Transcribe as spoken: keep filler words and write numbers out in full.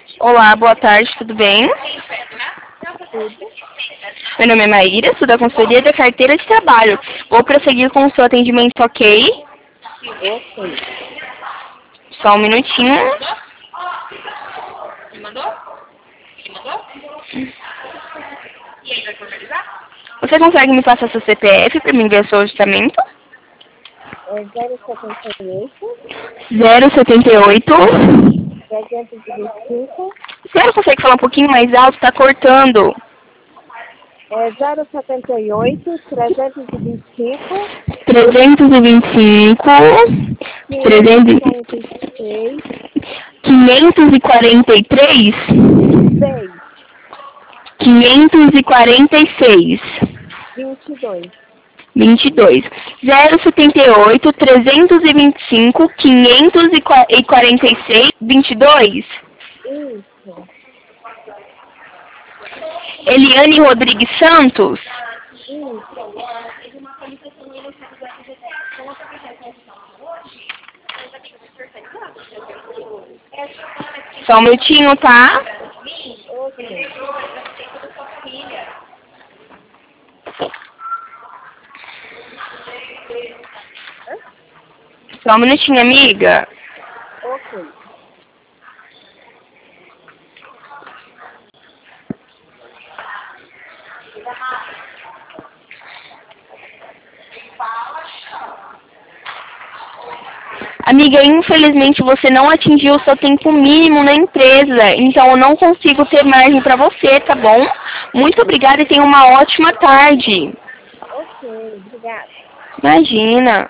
Olá, boa tarde, tudo bem? Tudo. Meu nome é Maíra, sou da consultoria da carteira de trabalho. Vou prosseguir com o seu atendimento, ok? Ok. Só um minutinho. Você consegue me passar seu C P F para mim ver o seu orçamento? É zero setenta e oito, zero setenta e oito. trezentos e vinte e cinco. Você consegue falar um pouquinho mais alto? Está cortando. É zero setenta e oito, trezentos e vinte e cinco, trezentos e vinte e cinco. quinhentos e trezentos, quarenta e seis, quinhentos e quarenta e três. seis, quinhentos e quarenta e seis. vinte e dois. vinte e dois. zero setenta e oito, trezentos e vinte e cinco, quinhentos e quarenta e seis, vinte e dois. Isso. Eliane Rodrigues Santos. Isso. Só um minutinho, tá? Ok. Só um minutinho, amiga. Ok. Amiga, infelizmente você não atingiu o seu tempo mínimo na empresa, então eu não consigo ter margem para você, tá bom? Muito obrigada e tenha uma ótima tarde. Ok. Obrigada. Imagina.